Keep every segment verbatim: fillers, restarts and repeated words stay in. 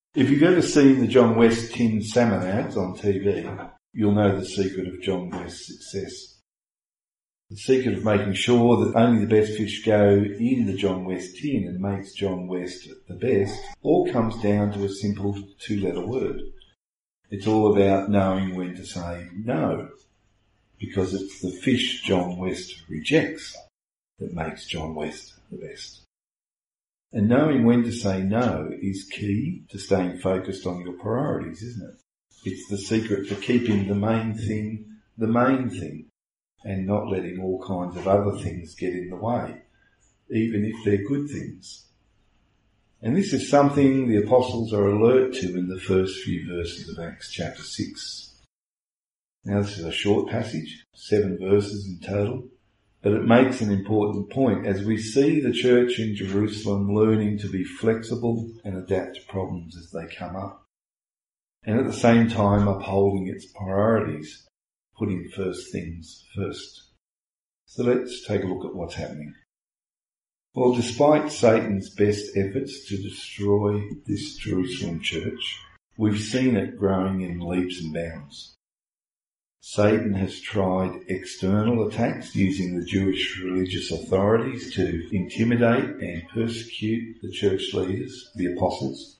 If you've ever seen the John West tin salmon ads on T V, you'll know the secret of John West's success. The secret of making sure that only the best fish go in the John West tin and makes John West the best all comes down to a simple two-letter word. It's all about knowing when to say no, because it's the fish John West rejects that makes John West the best. And knowing when to say no is key to staying focused on your priorities, isn't it? It's the secret to keeping the main thing the main thing and not letting all kinds of other things get in the way, even if they're good things. And this is something the apostles are alert to in the first few verses of Acts chapter six. Now this is a short passage, seven verses in total, but it makes an important point as we see the church in Jerusalem learning to be flexible and adapt to problems as they come up, and at the same time upholding its priorities, putting first things first. So let's take a look at what's happening. Well, despite Satan's best efforts to destroy this Jerusalem church, we've seen it growing in leaps and bounds. Satan has tried external attacks using the Jewish religious authorities to intimidate and persecute the church leaders, the apostles.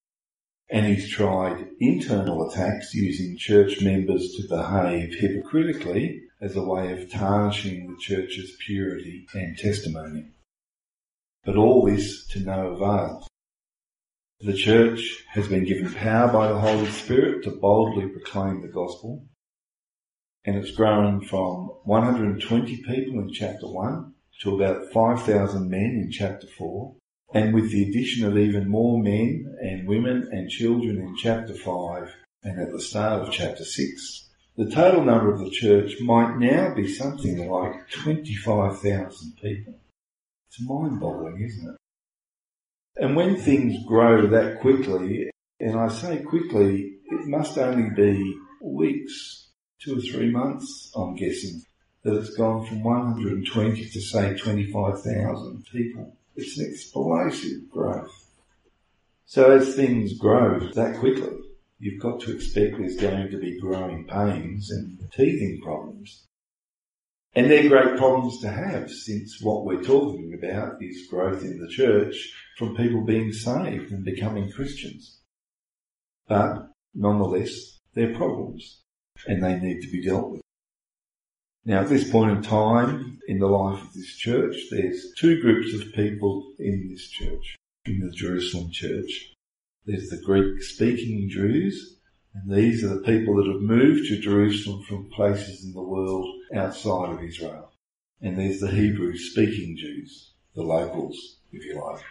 And he's tried internal attacks using church members to behave hypocritically as a way of tarnishing the church's purity and testimony. But all this to no avail. The church has been given power by the Holy Spirit to boldly proclaim the gospel, and it's grown from one hundred twenty people in chapter one to about five thousand men in chapter four, and with the addition of even more men and women and children in chapter five and at the start of chapter six, the total number of the church might now be something like twenty-five thousand people. It's mind-boggling, isn't it? And when things grow that quickly, and I say quickly, it must only be weeks, two or three months, I'm guessing, that it's gone from one hundred twenty to, say, twenty-five thousand people. It's an explosive growth. So as things grow that quickly, you've got to expect there's going to be growing pains and teething problems. And they're great problems to have, since what we're talking about is growth in the church from people being saved and becoming Christians. But nonetheless, they're problems, and they need to be dealt with. Now, at this point in time in the life of this church, there's two groups of people in this church, in the Jerusalem church. There's the Greek-speaking Jews, and these are the people that have moved to Jerusalem from places in the world outside of Israel. And there's the Hebrew-speaking Jews, the locals, if you like.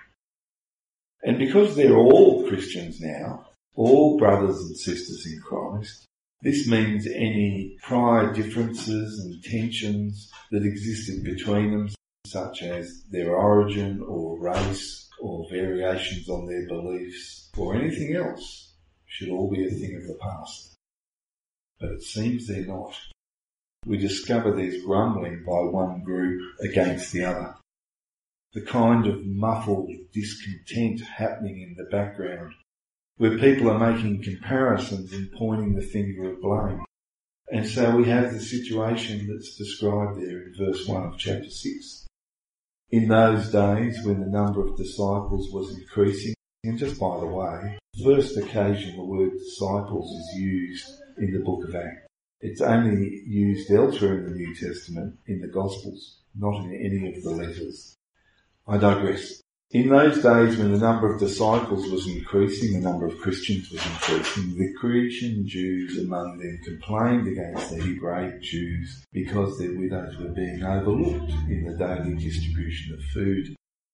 And because they're all Christians now, all brothers and sisters in Christ, this means any prior differences and tensions that existed between them, such as their origin or race or variations on their beliefs or anything else, should all be a thing of the past. But it seems they're not. We discover there's grumbling by one group against the other. The kind of muffled discontent happening in the background, where people are making comparisons and pointing the finger of blame. And so we have the situation that's described there in verse one of chapter six. In those days when the number of disciples was increasing, and just by the way, the first occasion the word disciples is used in the book of Acts. It's only used elsewhere in the New Testament, in the Gospels, not in any of the letters. I digress. In those days when the number of disciples was increasing, the number of Christians was increasing, the Grecian Jews among them complained against the Hebraic Jews because their widows were being overlooked in the daily distribution of food.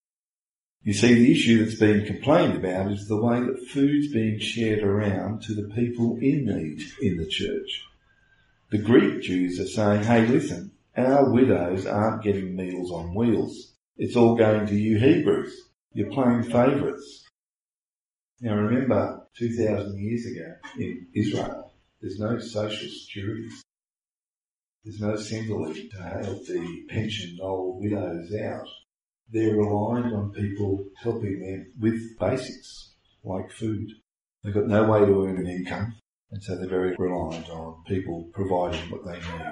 You see, the issue that's being complained about is the way that food's being shared around to the people in need in the church. The Greek Jews are saying, hey, listen, our widows aren't getting meals on wheels. It's all going to you Hebrews. You're playing favourites. Now remember, two thousand years ago in Israel, there's no social security. There's no centrally to help the pensioned old widows out. They're reliant on people helping them with basics, like food. They've got no way to earn an income, and so they're very reliant on people providing what they need.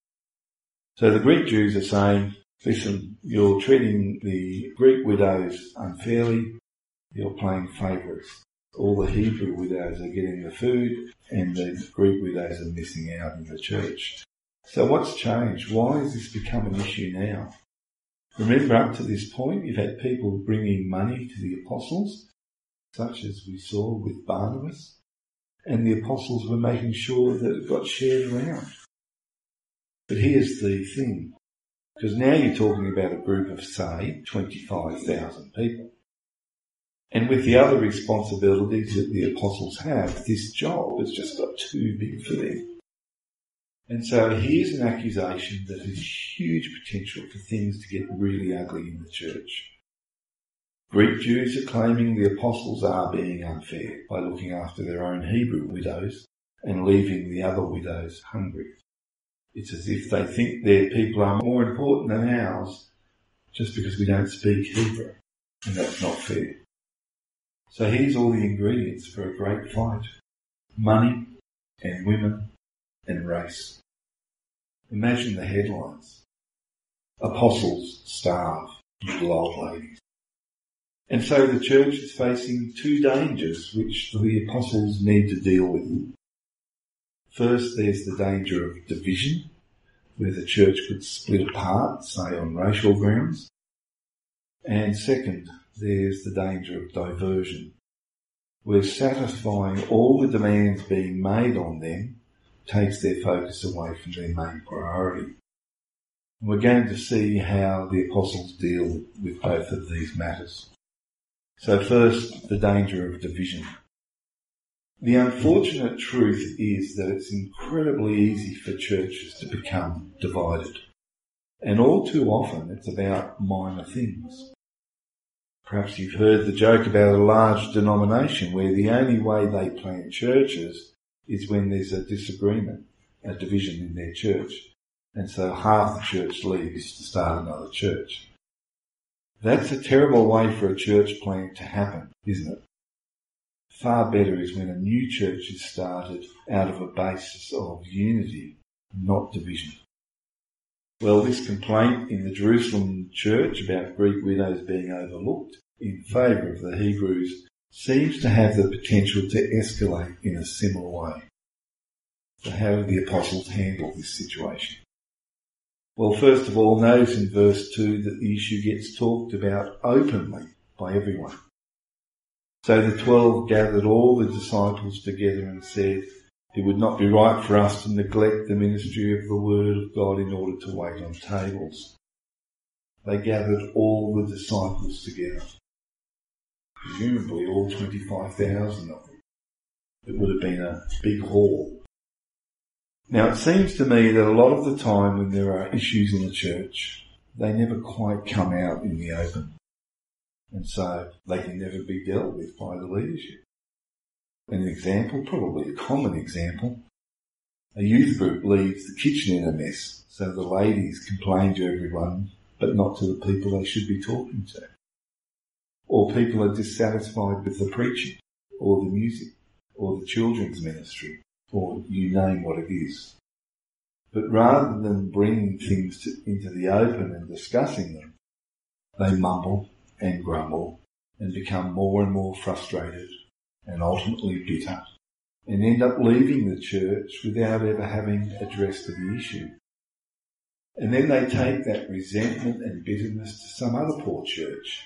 So the Greek Jews are saying, listen, you're treating the Greek widows unfairly, you're playing favourites. All the Hebrew widows are getting the food, and the Greek widows are missing out in the church. So what's changed? Why has this become an issue now? Remember, up to this point, you've had people bringing money to the apostles, such as we saw with Barnabas, and the apostles were making sure that it got shared around. But here's the thing, because now you're talking about a group of, say, twenty-five thousand people. And with the other responsibilities that the apostles have, this job has just got too big for them. And so here's an accusation that has huge potential for things to get really ugly in the church. Greek Jews are claiming the apostles are being unfair by looking after their own Hebrew widows and leaving the other widows hungry. It's as if they think their people are more important than ours just because we don't speak Hebrew, and that's not fair. So here's all the ingredients for a great fight. Money and women and race. Imagine the headlines. Apostles starve little old ladies. And so the church is facing two dangers which the apostles need to deal with. First, there's the danger of division, where the church could split apart, say on racial grounds. And second, there's the danger of diversion, where satisfying all the demands being made on them takes their focus away from their main priority. And we're going to see how the apostles deal with both of these matters. So first, the danger of division. The unfortunate truth is that it's incredibly easy for churches to become divided. And all too often it's about minor things. Perhaps you've heard the joke about a large denomination where the only way they plant churches is when there's a disagreement, a division in their church. And so half the church leaves to start another church. That's a terrible way for a church plant to happen, isn't it? Far better is when a new church is started out of a basis of unity, not division. Well, this complaint in the Jerusalem church about Greek widows being overlooked in favour of the Hebrews seems to have the potential to escalate in a similar way. So how did the apostles handle this situation? Well, first of all, notice in verse two that the issue gets talked about openly by everyone. So the twelve gathered all the disciples together and said, it would not be right for us to neglect the ministry of the word of God in order to wait on tables. They gathered all the disciples together. Presumably all twenty-five thousand of them. It would have been a big haul. Now it seems to me that a lot of the time when there are issues in the church, they never quite come out in the open. And so they can never be dealt with by the leadership. An example, probably a common example, a youth group leaves the kitchen in a mess, so the ladies complain to everyone, but not to the people they should be talking to. Or people are dissatisfied with the preaching, or the music, or the children's ministry, or you name what it is. But rather than bringing things to, into the open and discussing them, they mumble and grumble and become more and more frustrated and ultimately bitter and end up leaving the church without ever having addressed the issue. And then they take that resentment and bitterness to some other poor church.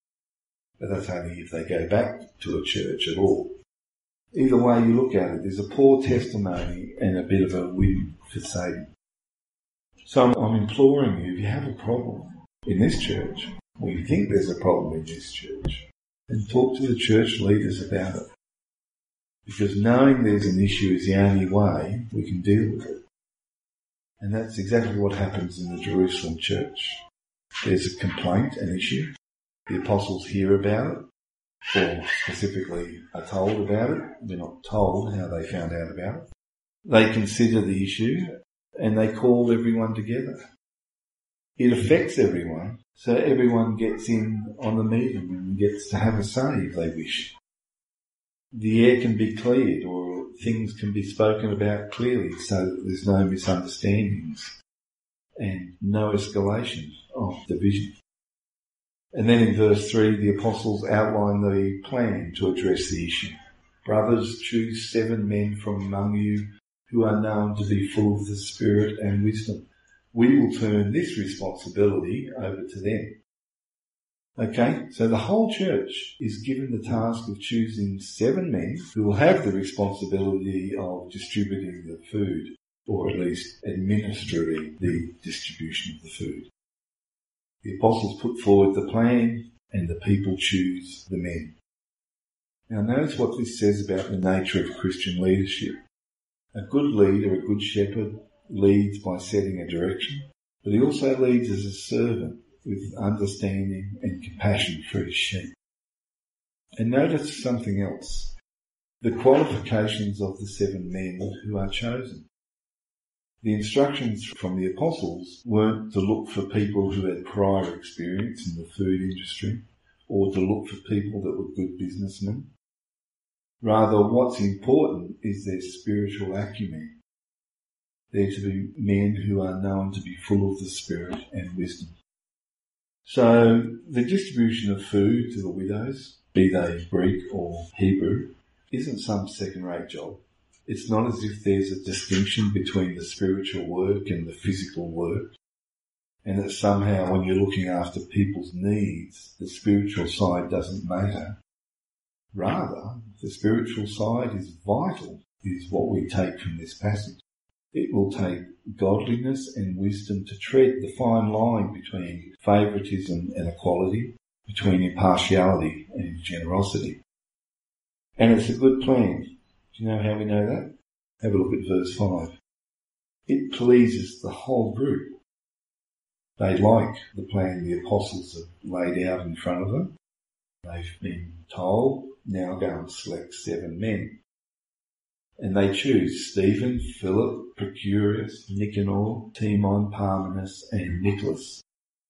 But that's only if they go back to a church at all. Either way you look at it, there's a poor testimony and a bit of a win for Satan. So I'm, I'm imploring you, if you have a problem in this church, or you think there's a problem in this church, then talk to the church leaders about it. Because knowing there's an issue is the only way we can deal with it. And that's exactly what happens in the Jerusalem church. There's a complaint, an issue. The apostles hear about it, or specifically are told about it. They're not told how they found out about it. They consider the issue and they call everyone together. It affects everyone, so everyone gets in on the meeting and gets to have a say if they wish. the air can be cleared or things can be spoken about clearly so that there's no misunderstandings and no escalation of division. And then in verse three, the apostles outline the plan to address the issue. Brothers, choose seven men from among you who are known to be full of the Spirit and wisdom. We will turn this responsibility over to them. Okay, so the whole church is given the task of choosing seven men who will have the responsibility of distributing the food, or at least administering the distribution of the food. The apostles put forward the plan and the people choose the men. Now notice what this says about the nature of Christian leadership. A good leader, a good shepherd, leads by setting a direction, but he also leads as a servant with understanding and compassion for his sheep. And notice something else. The qualifications of the seven men who are chosen. The instructions from the apostles weren't to look for people who had prior experience in the food industry or to look for people that were good businessmen. Rather, what's important is their spiritual acumen. They're to be men who are known to be full of the Spirit and wisdom. So the distribution of food to the widows, be they Greek or Hebrew, isn't some second-rate job. It's not as if there's a distinction between the spiritual work and the physical work, and that somehow when you're looking after people's needs, the spiritual side doesn't matter. Rather, the spiritual side is vital, is what we take from this passage. It will take godliness and wisdom to tread the fine line between favouritism and equality, between impartiality and generosity. And it's a good plan. Do you know how we know that? Have a look at verse five. It pleases the whole group. They like the plan the apostles have laid out in front of them. They've been told, now go and select seven men. And they choose Stephen, Philip, Procurus, Nicanor, Timon, Parmenas, and Nicholas.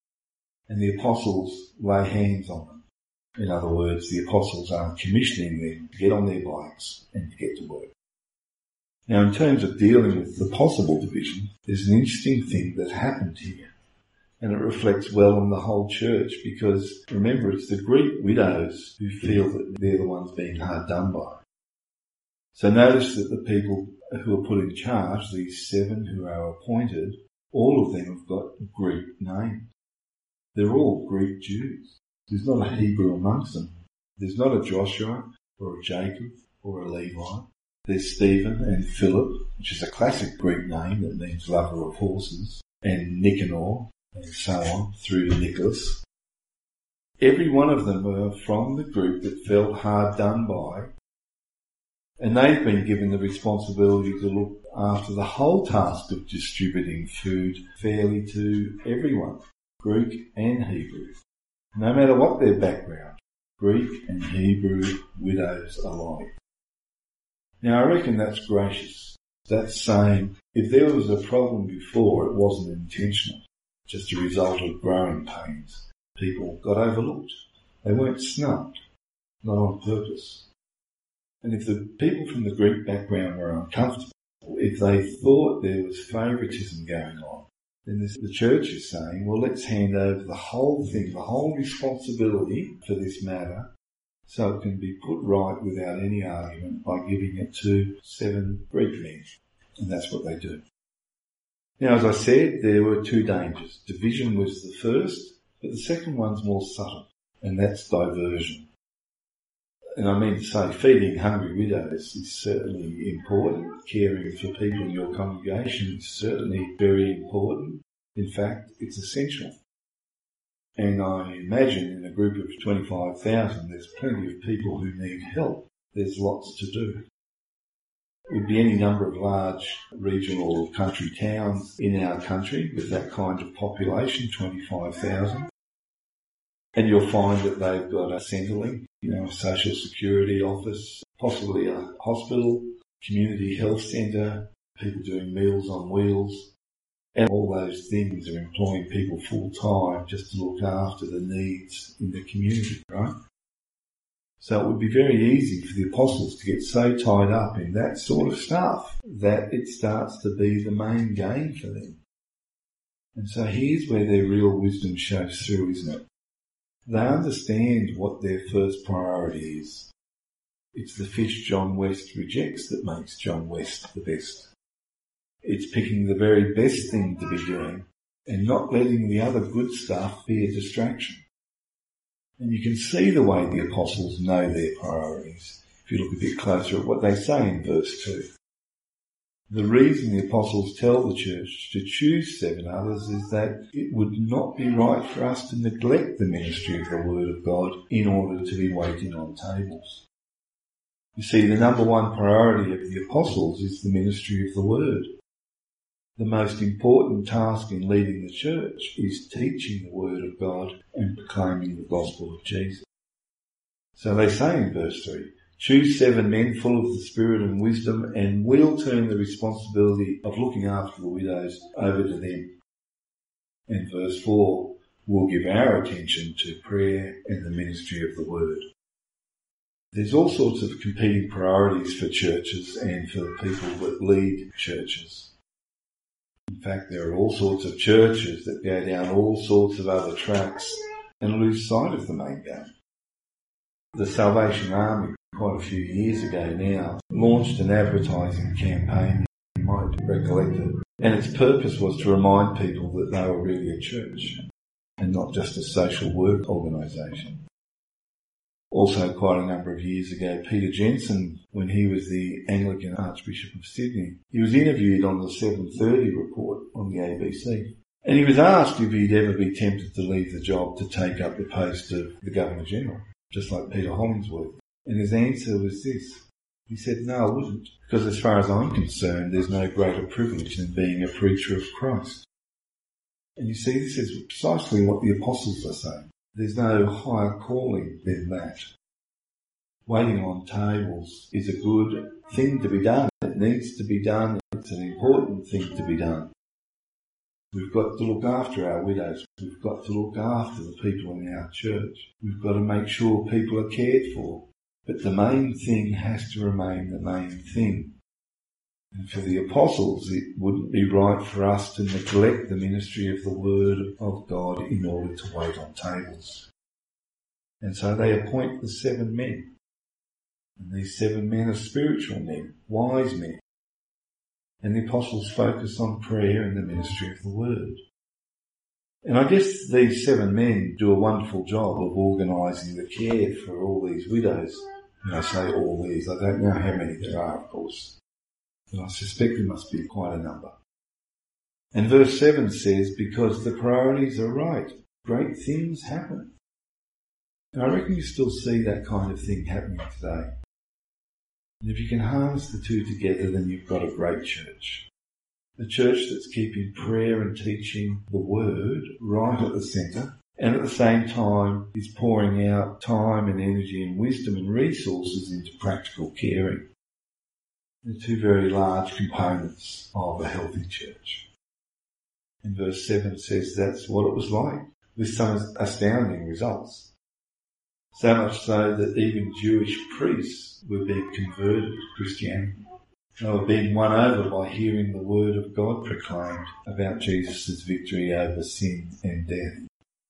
And the apostles lay hands on them. In other words, the apostles are commissioning them to get on their bikes and to get to work. Now, in terms of dealing with the possible division, there's an interesting thing that happened here. And it reflects well on the whole church because, remember, it's the Greek widows who feel that they're the ones being hard done by. So notice that the people who are put in charge, these seven who are appointed, all of them have got Greek names. They're all Greek Jews. There's not a Hebrew amongst them. There's not a Joshua or a Jacob or a Levi. There's Stephen and Philip, which is a classic Greek name that means lover of horses, and Nicanor, and so on, through to Nicholas. Every one of them are from the group that felt hard done by, and they've been given the responsibility to look after the whole task of distributing food fairly to everyone, Greek and Hebrew, no matter what their background, Greek and Hebrew widows alike. Now I reckon that's gracious. That's saying if there was a problem before, it wasn't intentional, just a result of growing pains. People got overlooked. They weren't snubbed, not on purpose. And if the people from the Greek background were uncomfortable, if they thought there was favouritism going on, then this, the church is saying, well, let's hand over the whole thing, the whole responsibility for this matter, so it can be put right without any argument by giving it to seven Greek men. And that's what they do. Now, as I said, there were two dangers. Division was the first, but the second one's more subtle, and that's diversion. And I mean to say, feeding hungry widows is certainly important. Caring for people in your congregation is certainly very important. In fact, it's essential. And I imagine in a group of twenty-five thousand, there's plenty of people who need help. There's lots to do. It would be any number of large regional or country towns in our country with that kind of population, twenty-five thousand. And you'll find that they've got a Centrelink, you know, a social security office, possibly a hospital, community health centre, people doing Meals on Wheels, and all those things are employing people full time just to look after the needs in the community, right? So it would be very easy for the apostles to get so tied up in that sort of stuff that it starts to be the main game for them. And so here's where their real wisdom shows through, isn't it? They understand what their first priority is. It's the fish John West rejects that makes John West the best. It's picking the very best thing to be doing and not letting the other good stuff be a distraction. And you can see the way the apostles know their priorities if you look a bit closer at what they say in verse two. The reason the apostles tell the church to choose seven others is that it would not be right for us to neglect the ministry of the Word of God in order to be waiting on tables. You see, the number one priority of the apostles is the ministry of the Word. The most important task in leading the church is teaching the Word of God and proclaiming the gospel of Jesus. So they say in verse three, choose seven men full of the Spirit and wisdom, and we'll turn the responsibility of looking after the widows over to them. And verse four, we'll give our attention to prayer and the ministry of the Word. There's all sorts of competing priorities for churches and for the people that lead churches. In fact, there are all sorts of churches that go down all sorts of other tracks and lose sight of the main game. The Salvation Army, quite a few years ago now, launched an advertising campaign, you might recollect it, and its purpose was to remind people that they were really a church and not just a social work organisation. Also, quite a number of years ago, Peter Jensen, when he was the Anglican Archbishop of Sydney, he was interviewed on the seven thirty report on the A B C. And he was asked if he'd ever be tempted to leave the job to take up the post of the Governor-General, just like Peter Hollingsworth. And his answer was this. He said, no, I wouldn't, because as far as I'm concerned, there's no greater privilege than being a preacher of Christ. And you see, this is precisely what the apostles are saying. There's no higher calling than that. Waiting on tables is a good thing to be done. It needs to be done. It's an important thing to be done. We've got to look after our widows. We've got to look after the people in our church. We've got to make sure people are cared for. But the main thing has to remain the main thing. And for the apostles, it wouldn't be right for us to neglect the ministry of the Word of God in order to wait on tables. And so they appoint the seven men. And these seven men are spiritual men, wise men. And the apostles focus on prayer and the ministry of the Word. And I guess these seven men do a wonderful job of organising the care for all these widows. And I say all these, I don't know how many there are, of course. But I suspect there must be quite a number. And verse seven says, because the priorities are right, great things happen. And I reckon you still see that kind of thing happening today. And if you can harness the two together, then you've got a great church. A church that's keeping prayer and teaching the Word right at the centre, and at the same time is pouring out time and energy and wisdom and resources into practical caring. The two very large components of a healthy church. And verse seven says that's what it was like, with some astounding results. So much so that even Jewish priests were being converted to Christianity. They were being won over by hearing the Word of God proclaimed about Jesus' victory over sin and death.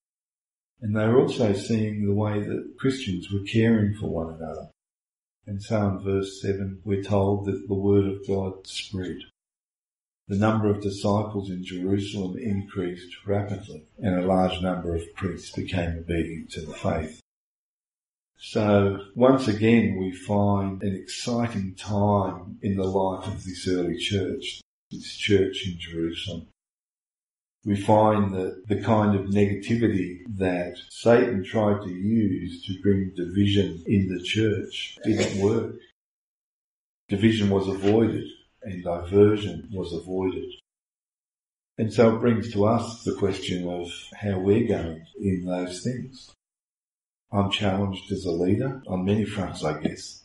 And they were also seeing the way that Christians were caring for one another. And so in verse seven, we're told that the Word of God spread. The number of disciples in Jerusalem increased rapidly, and a large number of priests became obedient to the faith. So once again, we find an exciting time in the life of this early church, this church in Jerusalem. We find that the kind of negativity that Satan tried to use to bring division in the church didn't work. Division was avoided and diversion was avoided. And so it brings to us the question of how we're going in those things. I'm challenged as a leader on many fronts, I guess.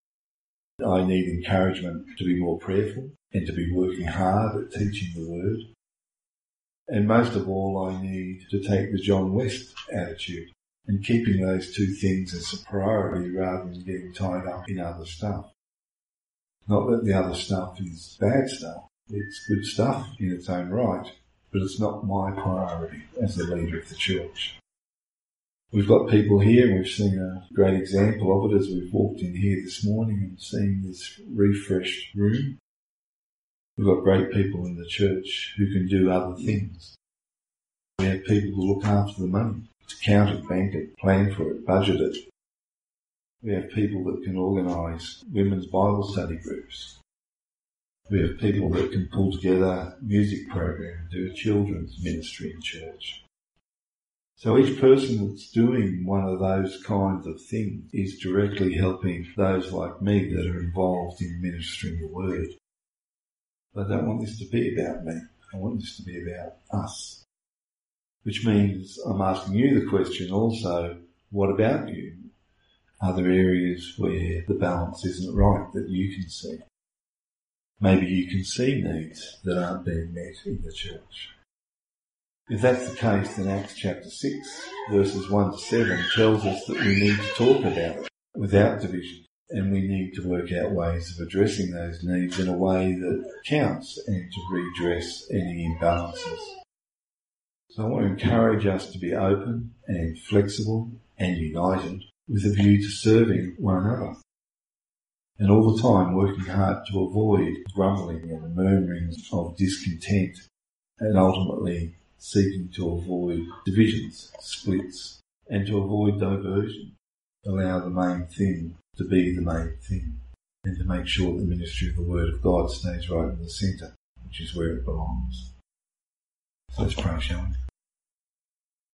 I need encouragement to be more prayerful and to be working hard at teaching the Word. And most of all, I need to take the John West attitude and keeping those two things as a priority rather than getting tied up in other stuff. Not that the other stuff is bad stuff. It's good stuff in its own right, but it's not my priority as the leader of the church. We've got people here, and we've seen a great example of it as we've walked in here this morning and seen this refreshed room. We've got great people in the church who can do other things. We have people who look after the money, to count it, bank it, plan for it, budget it. We have people that can organise women's Bible study groups. We have people that can pull together music programs, do a children's ministry in church. So each person that's doing one of those kinds of things is directly helping those like me that are involved in ministering the word. But I don't want this to be about me. I want this to be about us. Which means I'm asking you the question also, what about you? Are there areas where the balance isn't right that you can see? Maybe you can see needs that aren't being met in the church. If that's the case, then Acts chapter six, verses one to seven tells us that we need to talk about it without division, and we need to work out ways of addressing those needs in a way that counts and to redress any imbalances. So I want to encourage us to be open and flexible and united with a view to serving one another. And all the time working hard to avoid grumbling and murmurings of discontent, and ultimately seeking to avoid divisions, splits, and to avoid diversion. Allow the main thing to be the main thing, and to make sure the ministry of the Word of God stays right in the centre, which is where it belongs. So let's pray, shall we?